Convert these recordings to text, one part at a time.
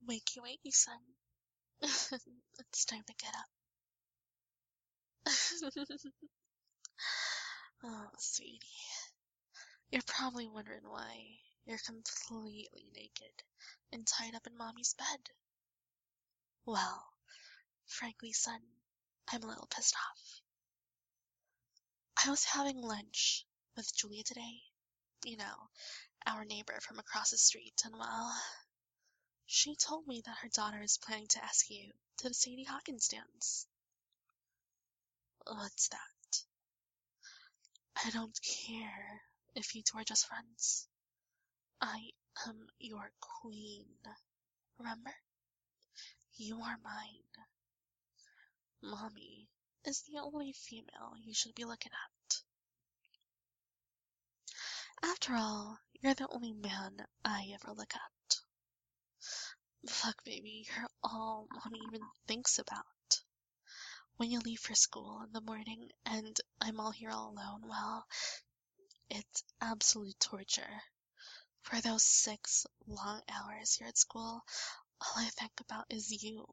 Wakey, wakey, son. It's time to get up. Oh, sweetie. You're probably wondering why you're completely naked and tied up in Mommy's bed. Well, frankly, son, I'm a little pissed off. I was having lunch with Julia today. You know, our neighbor from across the street, and well, she told me that her daughter is planning to ask you to the Sadie Hawkins dance. What's that? I don't care if you two are just friends. I am your queen. Remember? You are mine. Mommy is the only female you should be looking at. After all, you're the only man I ever look at. Fuck, baby, you're all Mommy even thinks about. When you leave for school in the morning and I'm all here all alone, well, it's absolute torture. For those 6 long hours here at school, all I think about is you.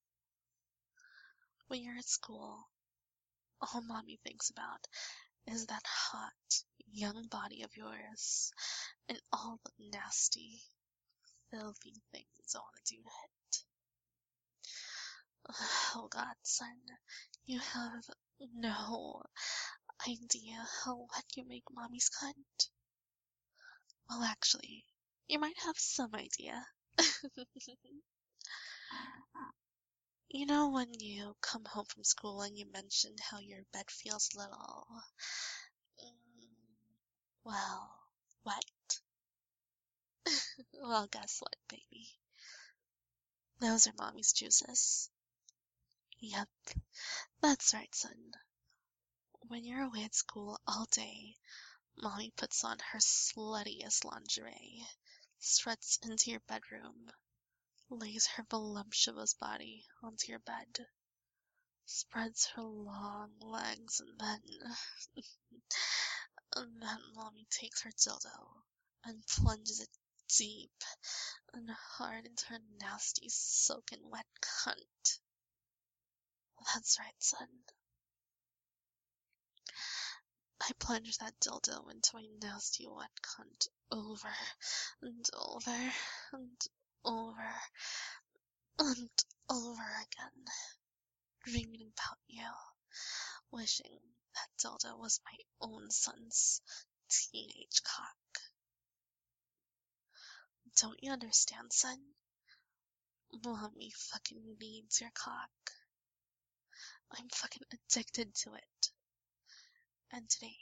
When you're at school, all Mommy thinks about is that hot, young body of yours and all the nasty, filthy things I want to do to it. Oh God, son, you have no idea how wet you make Mommy's cunt. Well, actually, you might have some idea. You know when you come home from school and you mentioned how your bed feels little, well, wet? Well, guess what, baby? Those are Mommy's juices. Yep, that's right, son. When you're away at school all day, Mommy puts on her sluttiest lingerie, struts into your bedroom, lays her voluptuous body onto your bed, spreads her long legs, and then Mommy takes her dildo and plunges it deep and hard into her nasty, soaking wet cunt. That's right, son. I plunge that dildo into my nasty wet cunt over and over and over and over again, dreaming about you, wishing that dildo was my own son's teenage cock. Don't you understand, son? Mommy fucking needs your cock. I'm fucking addicted to it. And today,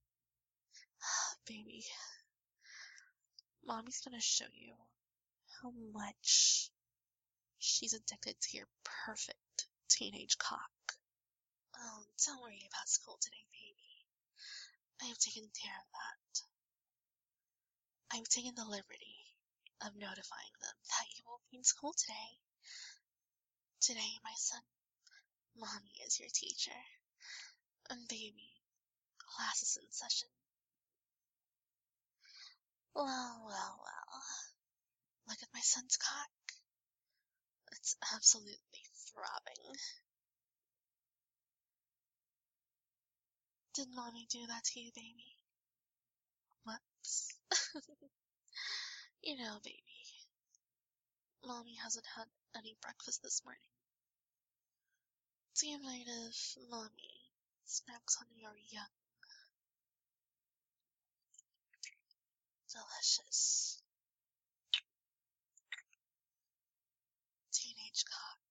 baby, Mommy's gonna show you how much she's addicted to your perfect teenage cock. Oh, don't worry about school today, baby. I've taken care of that. I've taken the liberty of notifying them that you won't be in school today. Today, my son, Mommy is your teacher. And baby, class is in session. Well. Look at my son's cock. It's absolutely throbbing. Did Mommy do that to you, baby? Whoops. You know, baby, Mommy hasn't had any breakfast this morning. Do you mind if Mommy snacks on your young, delicious teenage cock?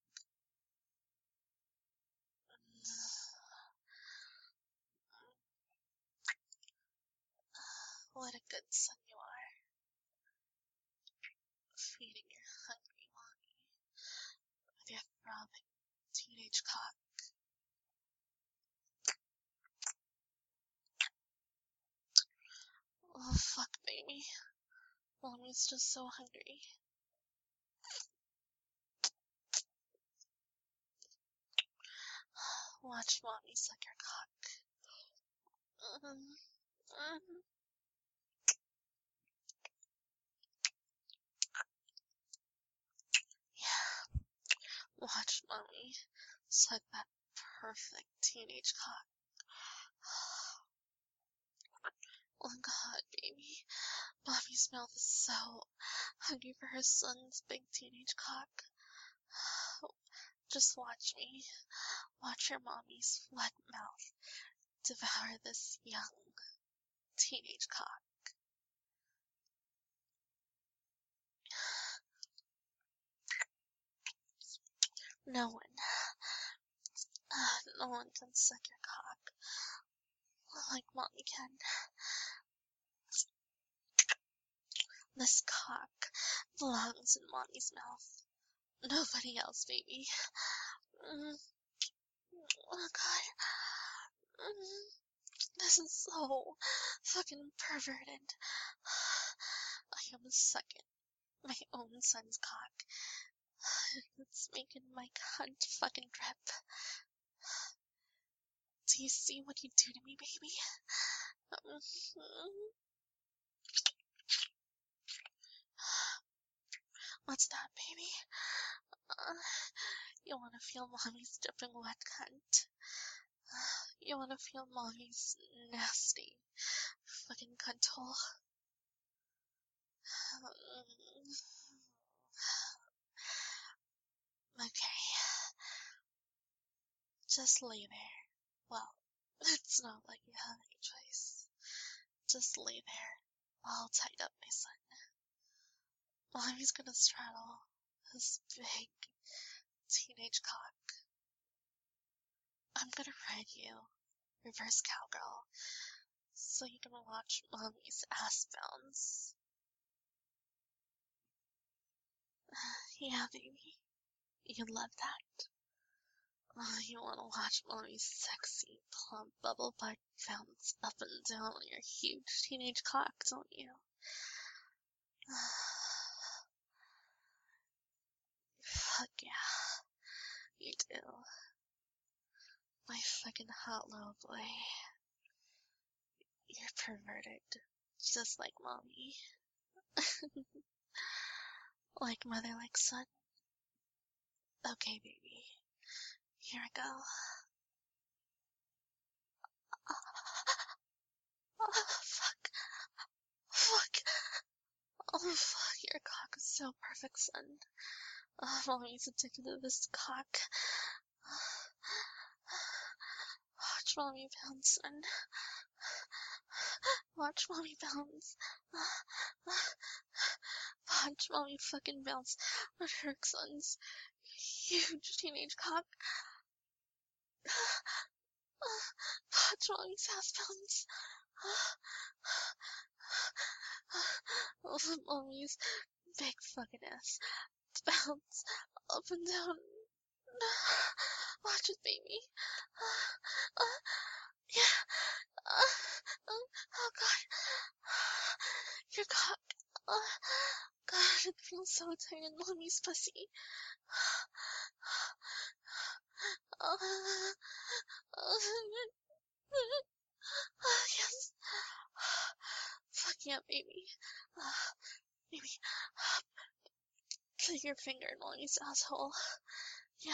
What a good son you are, feeding your hungry Mommy with your throbbing teenage cock. Oh, fuck, baby. Mommy's just so hungry. Watch Mommy suck your cock. Watch mommy suck that perfect teenage cock. Oh god, baby. Mommy's mouth is so hungry for her son's big teenage cock. Just watch me. Watch your mommy's wet mouth devour this young teenage cock. No one can suck your cock like mommy can. This cock belongs in mommy's mouth. Nobody else, baby. Oh god. This is so fucking perverted. I am sucking my own son's cock. It's making my cunt fucking drip. Do you see what you do to me, baby? What's that, baby? You wanna feel mommy's dripping wet cunt? You wanna feel mommy's nasty fucking cunt hole? Okay. Just lay there. Well, it's not like you have any choice. Just lay there, all tied up, my son. Mommy's gonna straddle his big teenage cock. I'm gonna ride you, reverse cowgirl, so you can watch mommy's ass bounce. Yeah, baby. You love that. Oh, you wanna watch mommy's sexy, plump bubble butt bounce up and down on your huge teenage cock, don't you? Fuck yeah. You do. My fucking hot little boy. You're perverted. Just like mommy. Like mother, like son. Okay, baby. Here I go. Oh, fuck. Fuck. Oh, fuck. Your cock is so perfect, son. Oh, mommy's addicted to this cock. Watch mommy bounce, son. Watch mommy bounce. Watch mommy fucking bounce on her son's huge teenage cock. Watch mommy's ass bounce. Mommy's big fucking ass bounce up and down. Watch it, baby. Yeah. Oh god. Your cock. God, it feels so tight in mommy's pussy. Yes. Fuck yeah, baby. Baby. Put your finger in mommy's asshole. Yeah.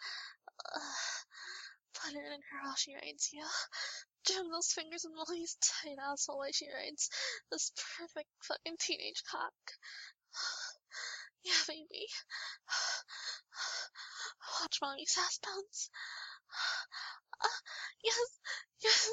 Put it in her while she rides you. Jam those fingers in Molly's tight asshole while she rides this perfect fucking teenage cock. Yeah, baby. Watch mommy's ass bounce. Yes, yes.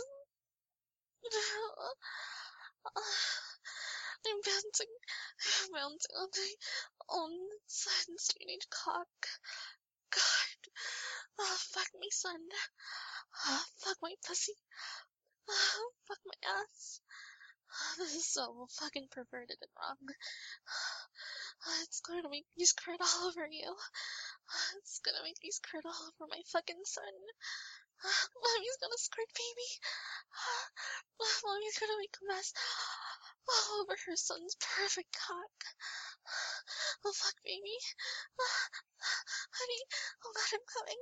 I'm bouncing on my own son's teenage cock. God. Oh, fuck me, son. Oh, fuck my pussy. Oh, fuck my ass. This is so fucking perverted and wrong. It's going to make me squirt all over you. It's gonna make me squirt all over my fucking son. Mommy's gonna squirt, baby. Mommy's gonna make a mess all over her son's perfect cock. Oh fuck, baby. Honey, oh god, I'm coming.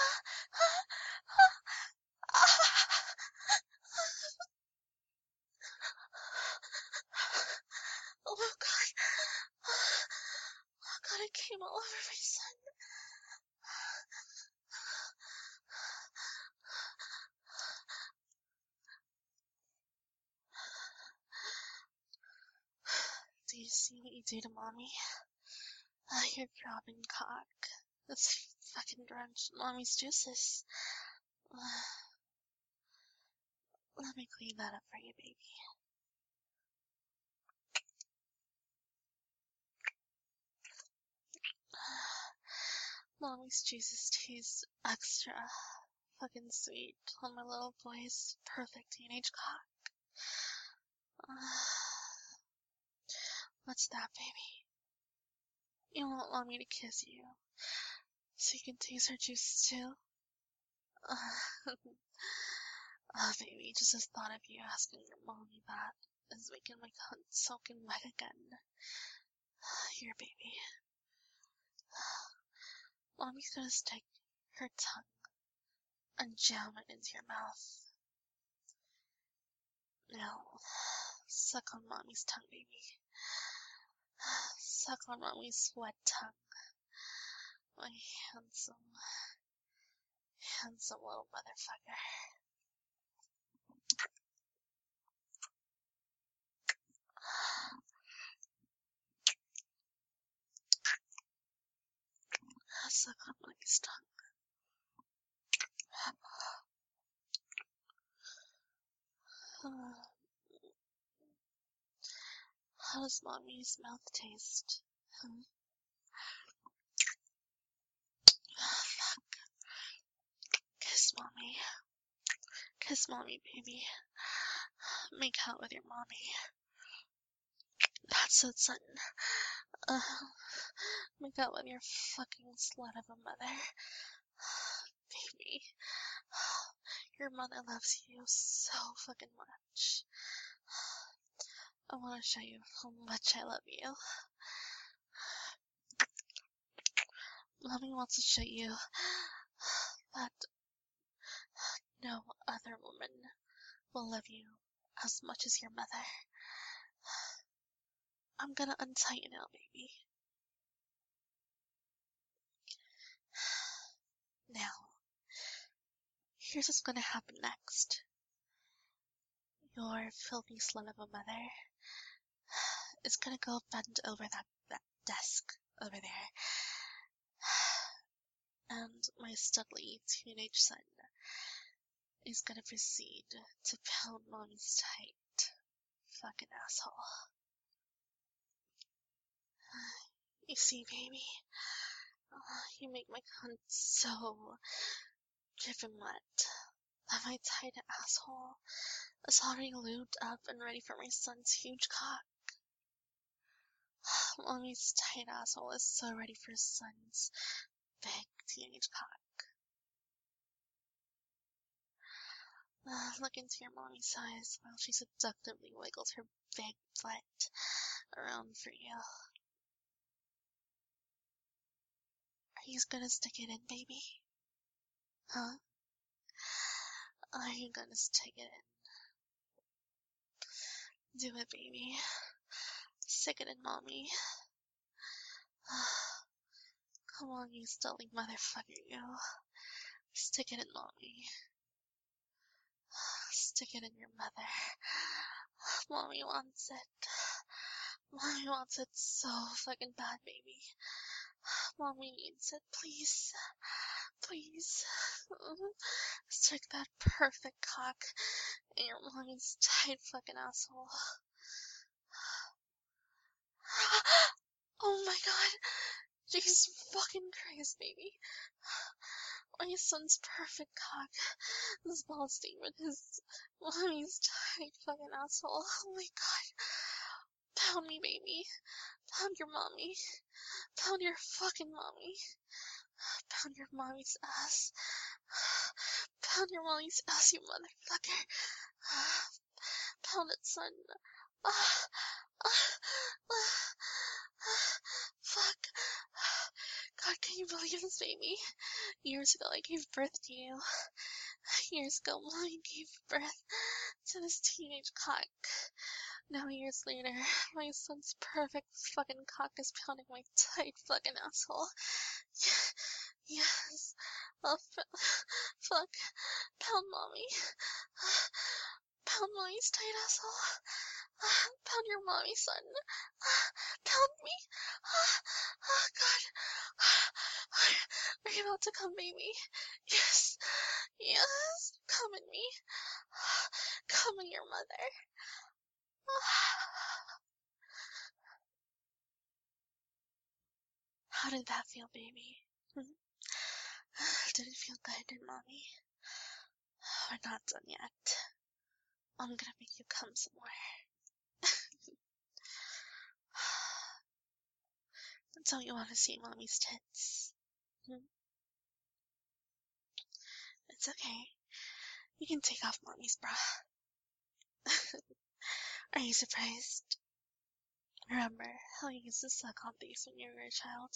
Oh god. Oh god, it came all over my son. see what you do to mommy? Your throbbing cock. It's fucking drenched in mommy's juices. Let me clean that up for you, baby. Mommy's juices taste extra fucking sweet on my little boy's perfect teenage cock. What's that, baby? You won't want me to kiss you, so you can taste her juices too? Baby, just the thought of you asking your mommy that is making my cunt soaking wet again. Here, baby. Mommy's gonna stick her tongue and jam it into your mouth. Now, suck on mommy's tongue, baby. Suck on mommy's wet tongue. My handsome, handsome little motherfucker. Suck on mommy's tongue. How does mommy's mouth taste? Fuck. Kiss mommy. Kiss mommy, baby. Make out with your mommy. That's it, son. Make out with your fucking slut of a mother. Baby. Your mother loves you so fucking much. I want to show you how much I love you. Mommy wants to show you that no other woman will love you as much as your mother. I'm gonna untie you now, baby. Now, here's what's gonna happen next. Your filthy slut of a mother is gonna go bend over that desk over there. And my studly teenage son is gonna proceed to pound mommy's tight fucking asshole. You see, baby, you make my cunt so dripping wet that my tight asshole is already lubed up and ready for my son's huge cock. Mommy's tight asshole is so ready for his son's big teenage cock. Look into your mommy's eyes while she seductively wiggles her big butt around for you. Are you gonna stick it in, baby? Huh? Are you gonna stick it in? Do it, baby. Stick it in, mommy. Come on, you silly motherfucker, you. Stick it in, mommy. Stick it in your mother. Mommy wants it. Mommy wants it so fucking bad, baby. Mommy needs it, please. Please. Stick that perfect cock in your mommy's tight fucking asshole. Oh my god. Jesus fucking Christ, baby. My son's perfect cock is bursting with his mommy's tight fucking asshole. Oh my god. Pound me, baby. Pound your mommy. Pound your fucking mommy. Pound your mommy's ass. Pound your mommy's ass, you motherfucker. Pound it, son. Fuck. God, can you believe this, baby? Years ago, I gave birth to you. Years ago, mommy gave birth to this teenage cock. Now, years later, my son's perfect fucking cock is pounding my tight fucking asshole. Yes. Oh, fuck. Pound mommy. Pound mommy's tight asshole. Pound your mommy, son. Pound me. Oh, God. Are you about to come, baby? Yes. Yes. Come in me. Come in your mother. How did that feel, baby? Did it feel good, did mommy? We're not done yet. I'm gonna make you come some more. Don't you want to see mommy's tits? It's okay. You can take off mommy's bra. Are you surprised? Remember how you used to suck on these when you were a child?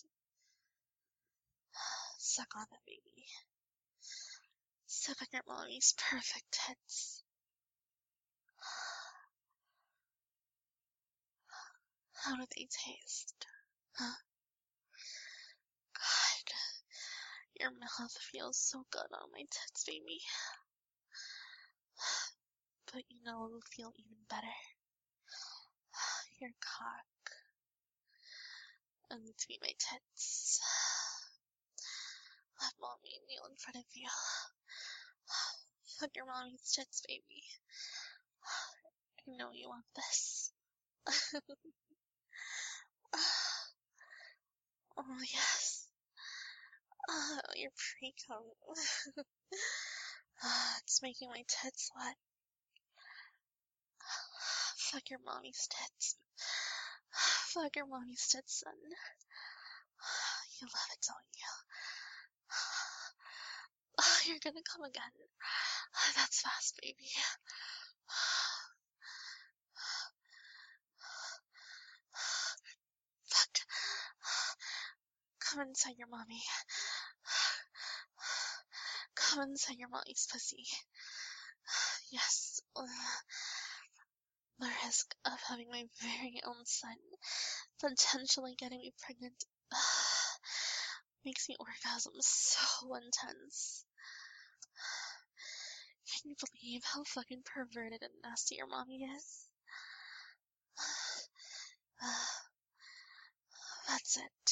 Suck on them, baby. Suck on your mommy's perfect tits. How do they taste? Huh? God, your mouth feels so good on my tits, baby. But you know it will feel even better. Your cock. And between my tits. Let mommy kneel in front of you. Fuck your mommy's tits, baby. I know you want this. Oh, yes. Your pre-cum. It's making my tits wet. Fuck your mommy's tits. Fuck your mommy's tits, son. You love it, don't you? You're gonna come again. That's fast, baby. Fuck. Come inside your mommy. Come inside your mommy's pussy. Yes. The risk of having my very own son potentially getting me pregnant makes me orgasm so intense. Can you believe how fucking perverted and nasty your mommy is? That's it.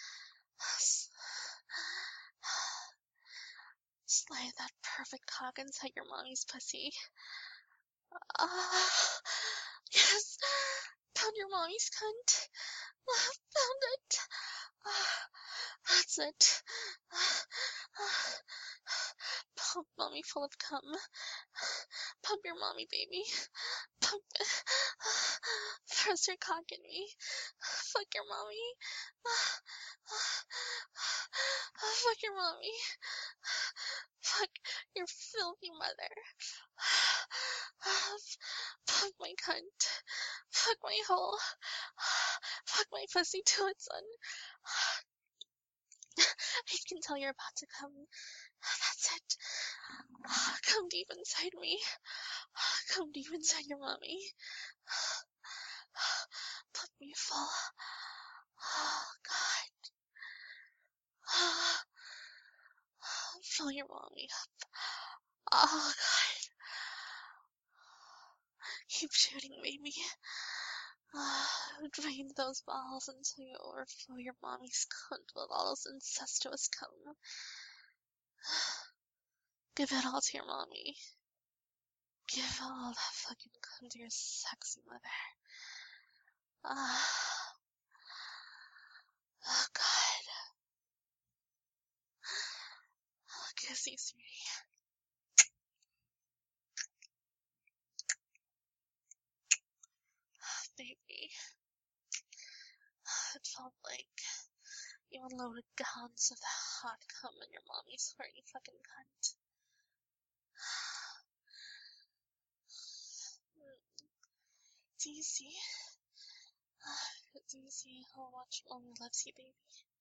Slide that perfect cock inside your mommy's pussy. Yes. Pound your mommy's cunt. Pound it. That's it. Pump mommy full of cum. Pump your mommy, baby. Pump it. Press your cock in me. Fuck your mommy. Fuck your mommy. Fuck your filthy mother. Fuck my cunt. Fuck my hole. Fuck my pussy to it, son. I can tell you're about to come. That's it. Come deep inside me. Come deep inside your mommy. Put me full. Oh, God. Fill your mommy up. Oh, God. Keep shooting, baby. Drain those balls until you overflow your mommy's cunt with all this incestuous cum. Give it all to your mommy. Give all that fucking cum to your sexy mother. Oh, God. Kiss you, sweetie. Baby. It felt like you unloaded gallons of the hot cum in your mommy's horny fucking cunt. Do you see? Do you see how much mommy loves you, baby?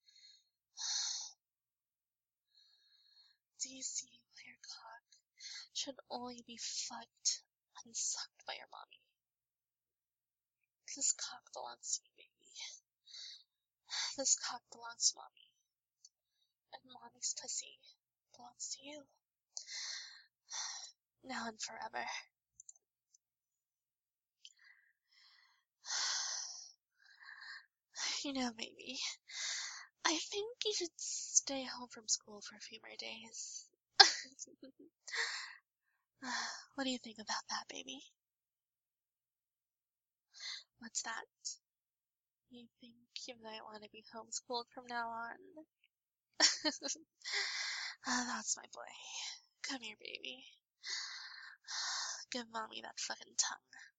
Do you see why your cock should only be fucked and sucked by your mommy? This cock belongs to me, baby. This cock belongs to mommy. And mommy's pussy belongs to you. Now and forever. baby, I think you should stay home from school for a few more days. What do you think about that, baby? What's that? You think you might want to be homeschooled from now on? That's my boy. Come here, baby. Give mommy that fucking tongue.